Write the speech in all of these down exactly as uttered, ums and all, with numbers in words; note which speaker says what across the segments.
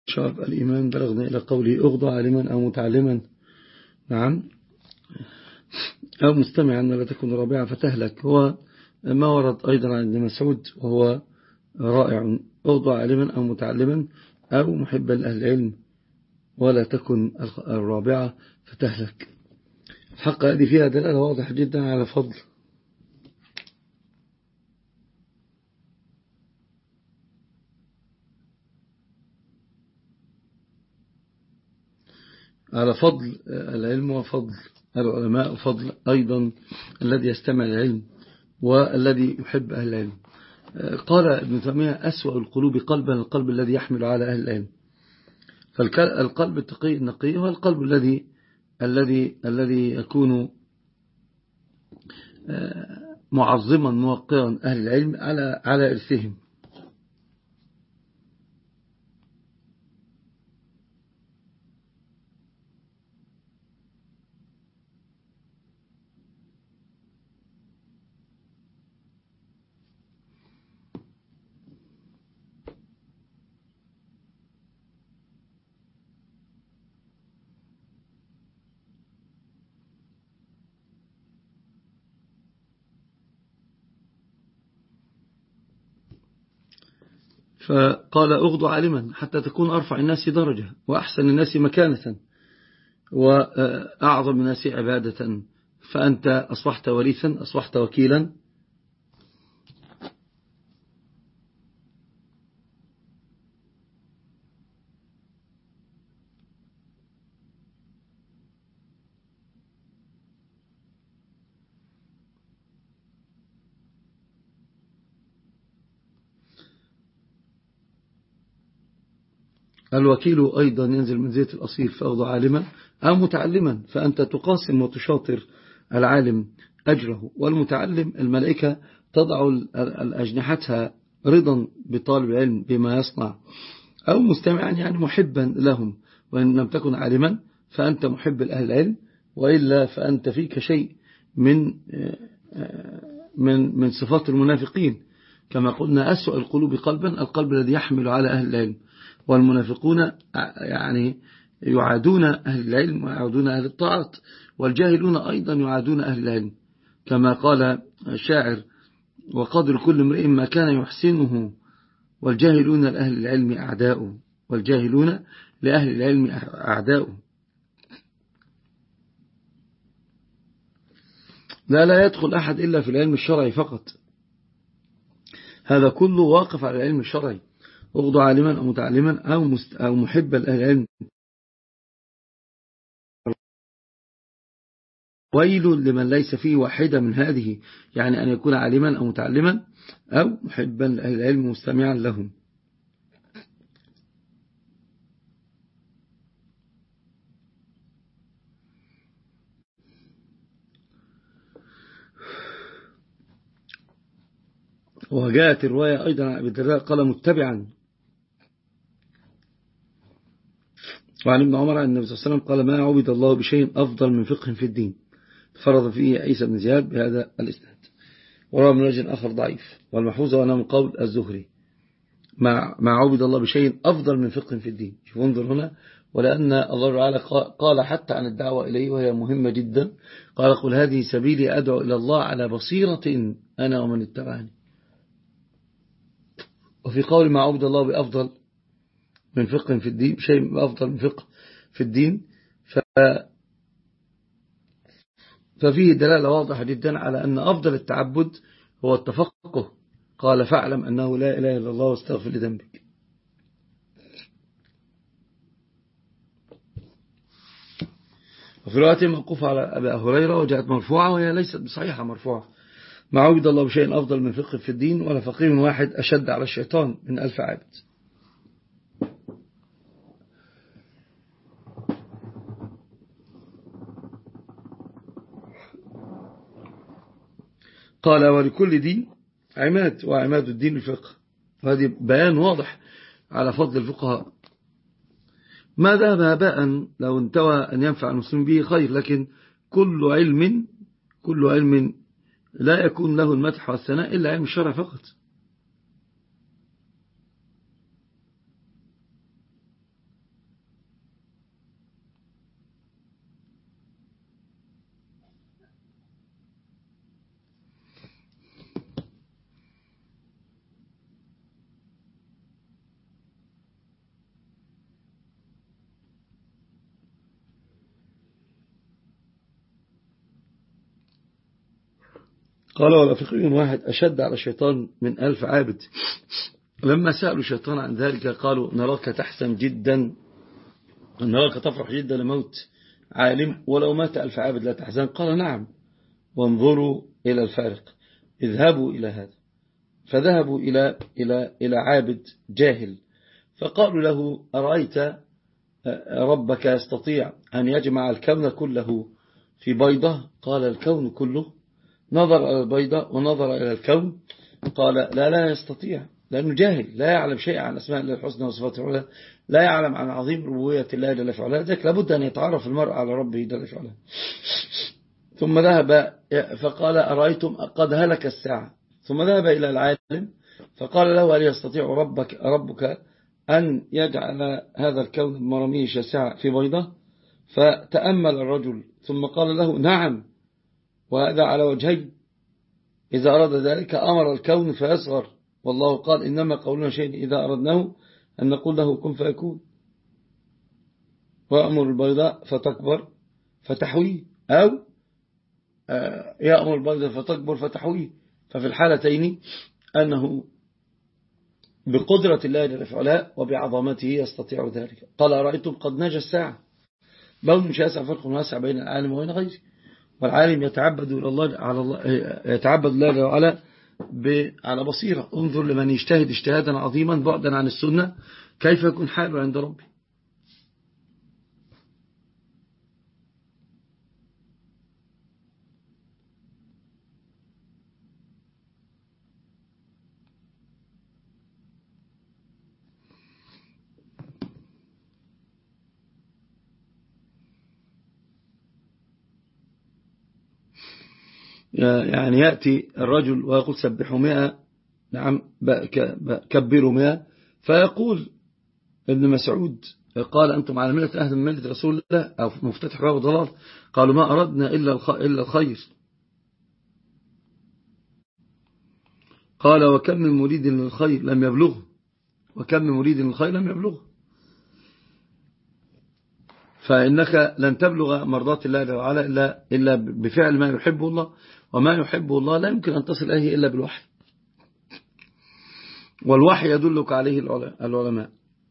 Speaker 1: شرف الإيمان بلغنا إلى قوله أغضى عالما أو متعلما. نعم، أو مستمعا ولا تكن رابعا فتهلك. هو ما ورد أيضا عن ابن مسعود وهو رائع: أغضى عالما أو متعلما أو محبا لأهل العلم ولا تكن الرابعة فتهلك. الحق هذه فيها دلالة واضحة جدا على فضل على فضل العلم وفضل العلماء وفضل أيضا الذي يستمع العلم والذي يحب أهل العلم. قال ابن تيمية: أسوأ القلوب قلبا القلب الذي يحمل على أهل العلم. فالقلب التقي النقي هو القلب الذي الذي الذي يكون معظما موقرا أهل العلم على على إرثهم. فقال: أغضوا عالما حتى تكون أرفع الناس درجة وأحسن الناس مكانة وأعظم الناس عبادة، فأنت أصبحت وريثا، أصبحت وكيلا. الوكيل أيضا ينزل منزلة الأصيل، فأغضى عالما أو متعلما، فأنت تقاسم وتشاطر العالم أجره. والمتعلم الملائكة تضع الأجنحتها رضا بطالب العلم بما يصنع. أو مستمعا يعني محبا لهم، وإن لم تكن عالما فأنت محب لأهل العلم، وإلا فأنت فيك شيء من من من صفات المنافقين. كما قلنا: أسوأ القلوب قلبا القلب الذي يحمل على أهل العلم. والمنافقون يعني يعادون أهل العلم ويعادون أهل الطاعات، والجاهلون أيضا يعادون أهل العلم. كما قال الشاعر: وقدر كل امرئ ما كان يحسنه والجاهلون لأهل العلم أعداء. والجاهلون لأهل العلم أعداء. لا لا يدخل أحد إلا في العلم الشرعي فقط، هذا كله واقف على العلم الشرعي. أغضى عالما أو متعلما أو, أو محبا لأهل العلم. ويل لمن ليس فيه واحدة من هذه، يعني أن يكون عالما أو متعلما أو محبا لأهل العلم مستمعا لهم. وجاءت الرواية أيضا عن أبي الدرداء قال: متبعا. وعن ابن عمر أن النبي صلى الله عليه وسلم قال: ما عبد الله بشيء أفضل من فقه في الدين، فرض فيه عيسى بن زياد بهذا الإسناد. وروى من وجه آخر ضعيف، والمحفوظ أنه من قول الزهري: ما عبد الله بشيء أفضل من فقه في الدين. شوف انظر هنا، ولأن الله تعالى قال حتى عن الدعوة إليه وهي مهمة جدا، قال: قل هذه سبيلي أدعو إلى الله على بصيرة أنا ومن اتبعني. وفي قول ما عبد الله بأفضل من فقه في الدين، شيء بأفضل من فقه في الدين، ف ففيه دلالة واضحة جدا على أن أفضل التعبد هو التفقه. قال: فاعلم أنه لا إله إلا الله واستغفر لذنبك. وفي رواية موقوفة على أبي هريرة وجاءت مرفوعة وهي ليست بصحيحة مرفوعة: ما عبد الله بشيء أفضل من فقه في الدين، ولا فقيه واحد أشد على الشيطان من ألف عابد. قال: ولكل دين عماد، وعماد الدين الفقه. وهذه بيان واضح على فضل الفقهاء. ما ذهب هباء لو انتوى أن ينفع المسلمين به خير، لكن كل علم كل علم لا يكون له المدح والثناء إلا علم الشرع فقط. قال ولا فقيه واحد أشد على الشيطان من ألف عابد. لما سألوا الشيطان عن ذلك قالوا نراك تحسن جدا، نراك تفرح جدا لموت عالم، ولو مات ألف عابد لا تحزن. قال نعم، وانظروا إلى الفارق، اذهبوا إلى هذا. فذهبوا إلى إلى إلى عابد جاهل، فقالوا له أرأيت ربك يستطيع أن يجمع الكون كله في بيضة؟ قال الكون كله. نظر إلى البيضة ونظر إلى الكون، قال لا لا يستطيع، لأنه جاهل لا يعلم شيء عن أسماء الله الحسنى وصفاته العلى، لا يعلم عن عظيم ربوبية الله جل في علاه، ذلك لابد أن يتعرف المرء على ربه جل في علاه. ثم ذهب فقال أرأيتم قد هلك الساعة. ثم ذهب إلى العالم فقال له هل يستطيع ربك ربك أن يجعل هذا الكون المرمي شاسعة في بيضة؟ فتأمل الرجل ثم قال له نعم، وهذا على وجهين، إذا أراد ذلك أمر الكون فيصغر، والله قال إنما قولنا شيء إذا أردناه أن نقول له كن فيكون، وأمر البيضاء فتكبر فتحويه، أو يأمر البيضاء فتكبر فتحويه. ففي الحالتين أنه بقدرة الله جل في علاه وبعظمته يستطيع ذلك. قال أرأيتم قد نجى الساعة، بون شاسع فرق واسع بين العالم وبين غيره، والعالم يتعبد إلى الله على الله يتعبد الله جل وعلا على بصيرة. انظر لمن يجتهد اجتهادا عظيما بعدا عن السنة كيف يكون حاله عند ربي. يعني يأتي الرجل ويقول سبحوا مئة، نعم كبروا مئة، فيقول ابن مسعود قال أنتم على ملة أهل من ملة رسول الله أو مفتتح باب ضلال، قالوا ما أردنا إلا الخير. قال وكم من مريد للخير لم يبلغه، وكم من مريد للخير لم يبلغه. فإنك لن تبلغ مرضات الله تعالى إلا, إلا بفعل ما يحبه الله، وما يحبه الله لا يمكن أن تصل إليه إلا بالوحي، والوحي يدلك عليه العلماء.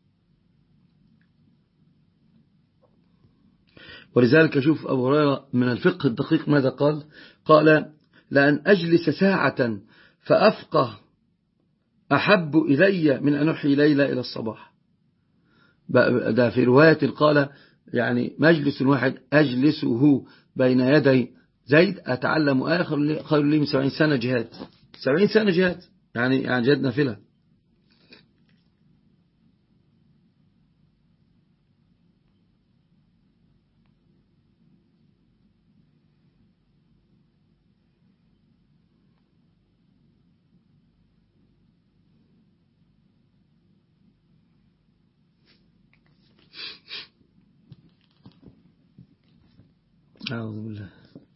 Speaker 1: ولذلك شوف أبو هريرة من الفقه الدقيق ماذا قال؟ قال لأن أجلس ساعة فأفقه أحب إلي من أن أحيي ليلة إلى الصباح. ده في رواية قال يعني مجلس واحد أجلسه بين يدي زيد أتعلم آخر خير لي من سبعين سنة جهاد. سبعين سنة جهاد يعني يعني جهاد نافلة. أعوذ بالله.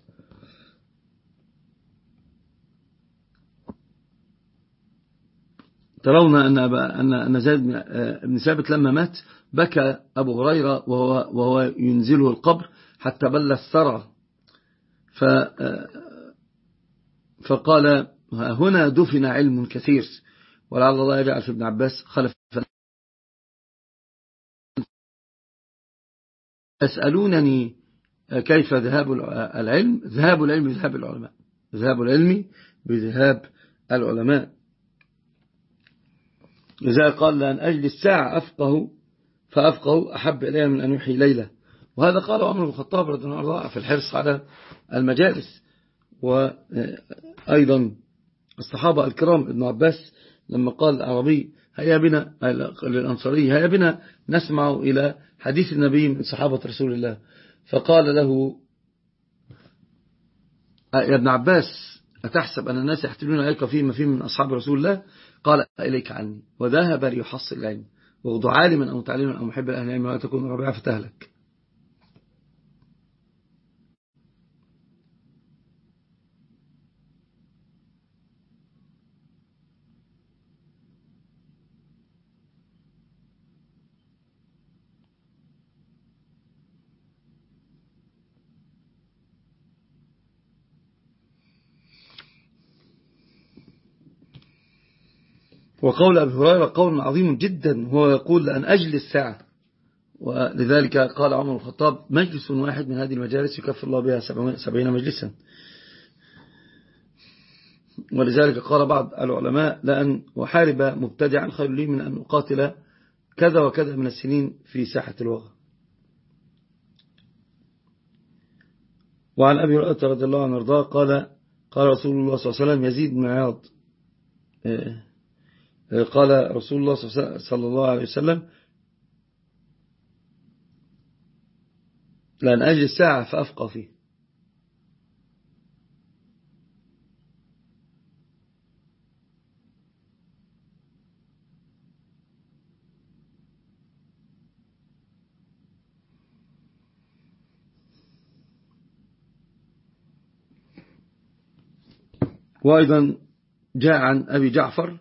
Speaker 1: ترون أن أن أن زيد بن ثابت لما مات بكى أبو هريرة وهو وهو ينزله القبر حتى بل الثرى، ف فقال هنا دفن علم كثير، ولعل الله يجعل في ابن عباس خلف. يسألونني كيف ذهاب العلم؟ ذهاب العلم بذهاب العلماء، ذهاب العلم بذهاب العلماء. لذلك قال لأن أجلس ساعة أفقه فأفقه أحب إليه من أن يحيي ليلة. وهذا قال عمر بن الخطاب رضي الله عنه في الحرص على المجالس. وأيضا الصحابة الكرام ابن عباس لما قال العربي هيا بنا للأنصاري هيا بنا نسمع إلى حديث النبي من صحابة رسول الله، فقال له يا ابن عباس أتحسب أن الناس يحتلون عليك فيما فيه من أصحاب رسول الله؟ قال إليك عني، وذهب ليحصل العلم، وغض عالما أو متعلما أو محب أهل العلم ولا تكون ربيعة فتهلك. وقول أبي هريرة قول عظيم جدا، هو يقول لأن أجل الساعة، ولذلك قال عمر الخطاب مجلس واحد من هذه المجالس يكفر الله بها سبعين مجلسا. ولذلك قال بعض العلماء لأن أحارب مبتدعا خير لي من أن أقاتل كذا وكذا من السنين في ساحة الوغى. وعن أبي هريرة رضي الله عنه وارضاه قال قال رسول الله صلى الله عليه وسلم يزيد بن عياض قال رسول الله صلى الله عليه وسلم لأن أجل الساعة فأفقى فيه. وأيضا جاء عن أبي جعفر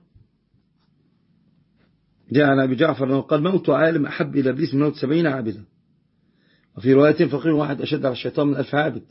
Speaker 1: جاء عن أبي جعفر أنه قال موت عالم أحب إلى إبليس من موت سبعين عابدا، وفي رواية فقير واحد أشد على الشيطان من ألف عابد.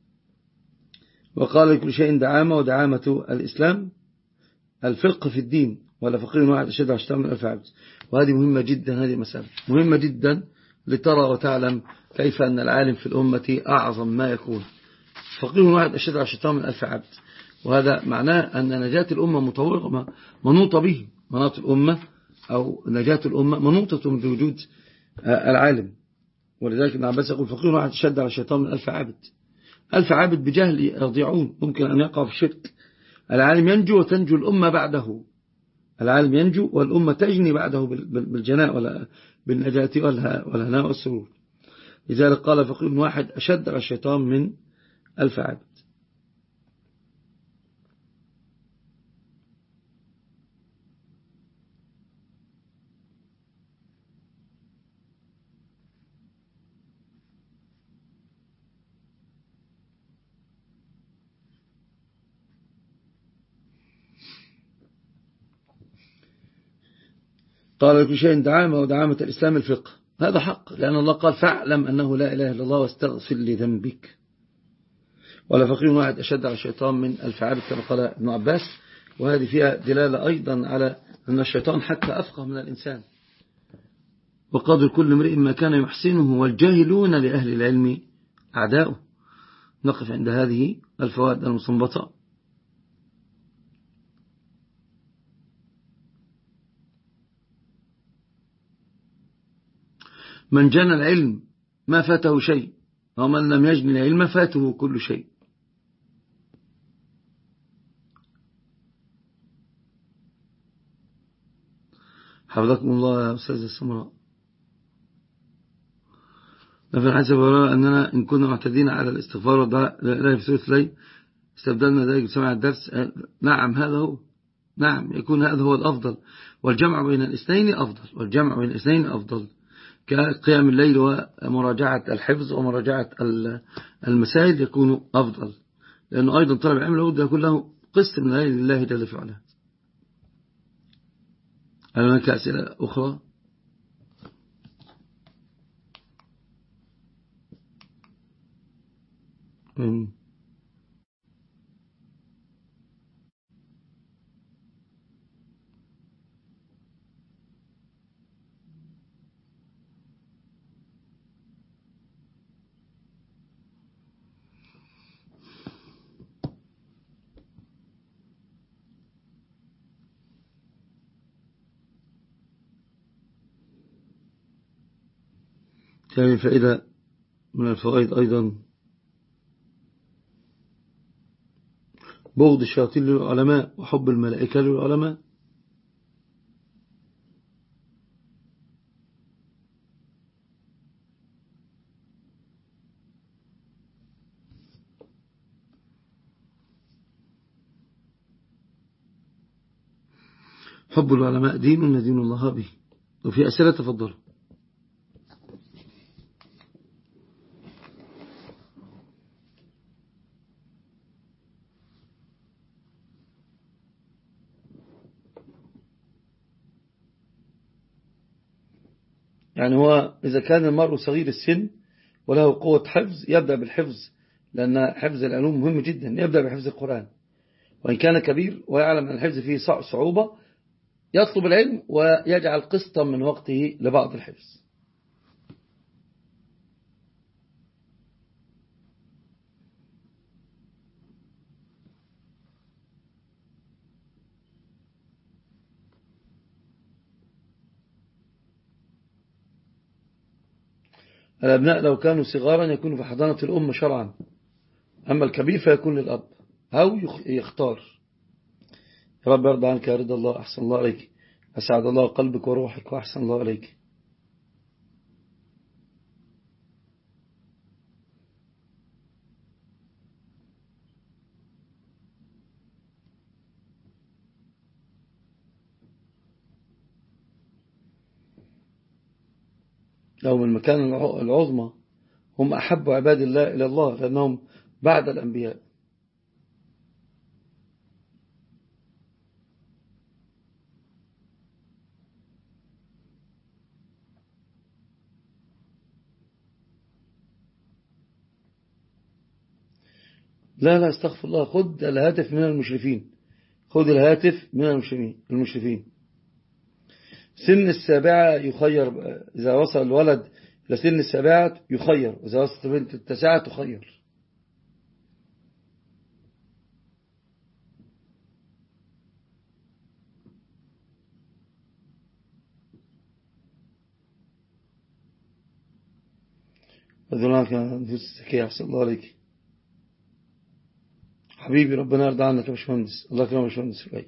Speaker 1: وقال لكل شيء دعامة، ودعامة الإسلام الفقه في الدين، ولا فقير واحد أشد على الشيطان من ألف عابد. وهذه مهمة جدا، هذه مسألة مهمة جدا لترى وتعلم كيف أن العالم في الأمة أعظم ما يكون. فقير واحد أشد على الشيطان من ألف عابد، وهذا معناه أن نجاة الأمة مطورة منوطة به. مناط الأمة أو نجاة الأمة منوطة بوجود العالم. ولذلك ابن عباس يقول فقير واحد أشد على الشيطان من ألف عابد. ألف عابد بجهل يضيعون، ممكن أن يقع في الشرك. العالم ينجو وتنجو الأمة بعده، العالم ينجو والأمة تجني بعده بالجناء ولا بالنجاة والهناء والسرور. لذلك قال فقير واحد أشد على الشيطان من ألف عابد. قال لكل شيء دعامة، ودعامة الإسلام الفقه. هذا حق، لأن الله قال فاعلم أنه لا إله إلا الله واستغفر لذنبك. ولا فقير واحد أشد على الشيطان من ألف عابد كما قال ابن عباس. وهذه فيها دلالة أيضا على أن الشيطان حتى أفقه من الإنسان. وقدر كل امرئ ما كان يحسنه، والجاهلون لأهل العلم أعداؤه. نقف عند هذه الفوائد المستنبطة. من جنى العلم ما فاته شيء، ومن لم يجن العلم فاته كل شيء. حفظكم الله يا أستاذ السمراء. لفن حسب وراء أننا إن كنا معتدين على الاستغفار والدعاء لا في سورة الليل استبدلنا ذلك بسماع الدرس. نعم هذا هو، نعم يكون هذا هو الأفضل. والجمع بين الاثنين أفضل، والجمع بين الاثنين أفضل، كقيام الليل ومراجعة الحفظ ومراجعة المسائل يكون أفضل. لأنه أيضا طلب العلم لابد يكون له قسط من الليل لله جل في علاه. هل هناك أسئلة أخرى؟ مم. ثاني فائدة من الفوائد أيضا بغض الشياطين للعلماء وحب الملائكة للعلماء. حب العلماء دين ندين الله به. وفي أسئلة تفضل. يعني هو إذا كان المرء صغير السن وله قوة حفظ يبدأ بالحفظ، لأن حفظ العلوم مهم جدا. يبدأ بحفظ القرآن. وإن كان كبير ويعلم أن الحفظ فيه صعوبة يطلب العلم ويجعل قسطا من وقته لبعض الحفظ. الأبناء لو كانوا صغارا يكونوا في حضانة الأم شرعا، أما الكبير فيكون للأب أو يختار. يا رب يرضى عنك يا رضا الله، أحسن الله عليك، أسعد الله قلبك وروحك وأحسن الله عليك. لو من المكان العظمى هم أحب عباد الله إلى الله لأنهم بعد الأنبياء. لا لا استغفر الله، خذ الهاتف من المشرفين، خذ الهاتف من المشرفين المشرفين. سن السابعة يخير، إذا وصل الولد إلى سن السابعة يخير، وإذا وصلت بنت التاسعة تخير. أذنك نفوس الزكية، أحسن الله عليك حبيبي، ربنا يرضى عنك يا باشمهندس، الله يكرمك يا باشمهندس رفاعي.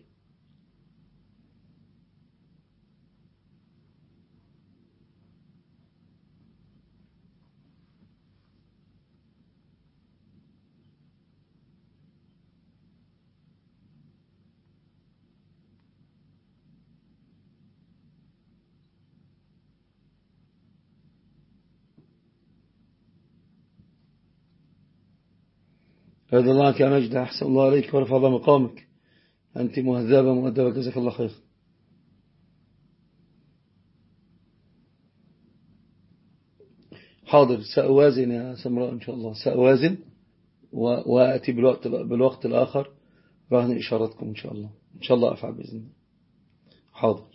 Speaker 1: رضي الله عنك يا مجد، أحسن الله عليك ورفع الله مقامك، أنت مهذبة مؤدبة، جزاك الله خير. حاضر، سأوازن يا سمراء إن شاء الله، سأوازن وأتي بالوقت, بالوقت الآخر رهن إشارتكم إن شاء الله، إن شاء الله أفعل بإذن الله. حاضر.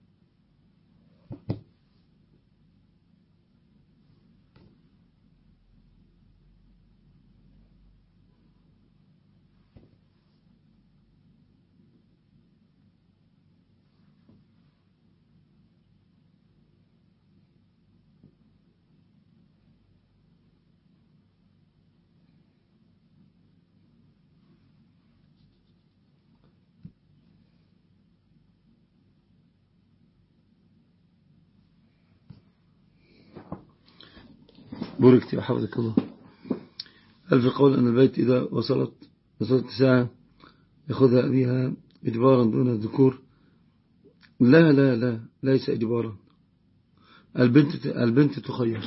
Speaker 1: بوركتي وحفظك الله. هل في قول أن البيت إذا وصلت وصلت ساعة يأخذها أبيها إجبارا دون الذكور؟ لا لا لا ليس إجبارا، البنت البنت تخير.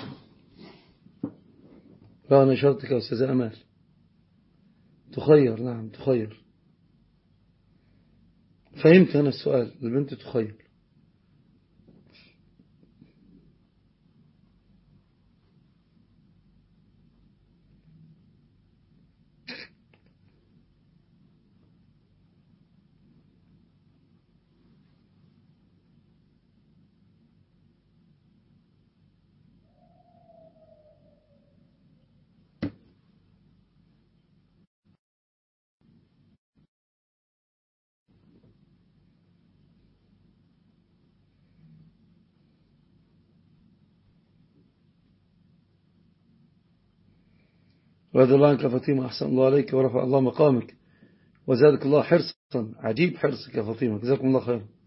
Speaker 1: لا أنا شرطك يا أستاذ أمال، تخير، نعم تخير. فهمت أنا السؤال، البنت تخير. رضي الله عنك فاطمة، أحسن الله عليك ورفع الله مقامك وزادك الله حرصا، عجيب حرصك يا فاطمة، جزاكم الله خير.